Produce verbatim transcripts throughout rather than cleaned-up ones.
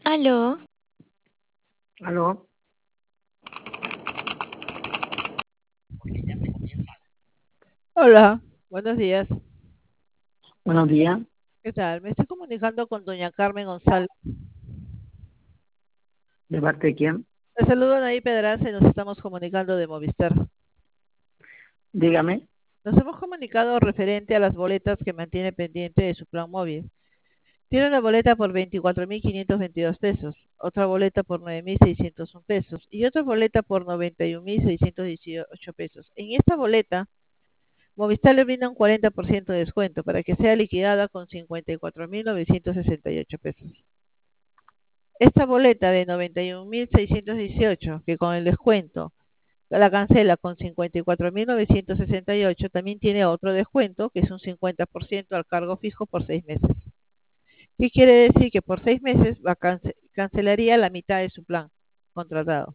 Aló, Aló, Hola, buenos días. buenos días. ¿Qué tal? Me estoy comunicando con doña Carmen González. ¿De parte de quién? Le saludo ahí Pedraza y nos estamos comunicando de Movistar. Dígame. Nos hemos comunicado referente a las boletas que mantiene pendiente de su plan móvil. Tiene una boleta por veinticuatro mil quinientos veintidós pesos, otra boleta por nueve mil seiscientos un pesos y otra boleta por noventa y un mil seiscientos dieciocho pesos. En esta boleta, Movistar le brinda un cuarenta por ciento de descuento para que sea liquidada con cincuenta y cuatro mil novecientos sesenta y ocho pesos. Esta boleta de noventa y un mil seiscientos dieciocho, que con el descuento la cancela con cincuenta y cuatro mil novecientos sesenta y ocho, también tiene otro descuento, que es un cincuenta por ciento al cargo fijo por seis meses. ¿Qué quiere decir? Que por seis meses va a cance cancelaría la mitad de su plan contratado.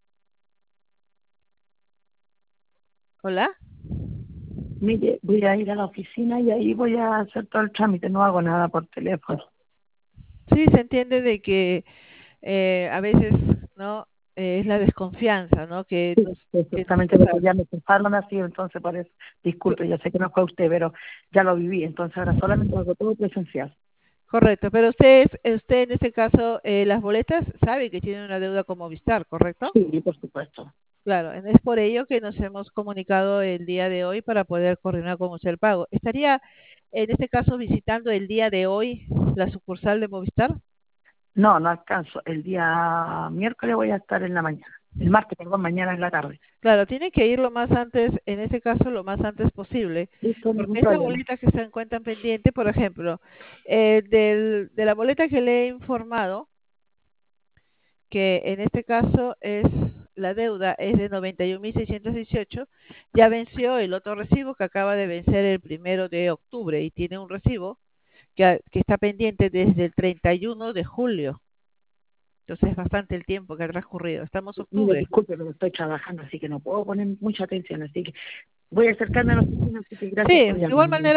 ¿Hola? Mire, voy a ir a la oficina y ahí voy a hacer todo el trámite. No hago nada por teléfono. Sí, se entiende de que eh, a veces, ¿no? Eh, es la desconfianza, ¿no? Que Sí, nos, que nos exactamente, porque pasa. ya me pensaron así, entonces por eso, disculpe, ya sé que no fue usted, pero ya lo viví, entonces ahora solamente hago todo presencial. Correcto, pero usted, es- usted en este caso, eh, las boletas sabe que tiene una deuda con Movistar, ¿correcto? Sí, por supuesto. Claro, es por ello que nos hemos comunicado el día de hoy para poder coordinar con usted el pago. ¿Estaría en este caso visitando el día de hoy la sucursal de Movistar? No, no alcanzo. El día miércoles voy a estar en la mañana. El martes, perdón, mañana en la tarde. Claro, tiene que ir lo más antes, en este caso lo más antes posible, Listo, ningún porque esta problema. boleta que se encuentra pendiente, por ejemplo, eh, del, de la boleta que le he informado, que en este caso es la deuda es de noventa y un mil seiscientos dieciocho, ya venció el otro recibo que acaba de vencer el primero de octubre y tiene un recibo que, ha- que está pendiente desde el treinta y uno de julio. Entonces es bastante el tiempo que ha transcurrido. Estamos Mire, octubre. disculpe, pero estoy trabajando, así que no puedo poner mucha atención, así que voy a acercarme a la oficina, así que Sí, gracias por de igual llamarme. manera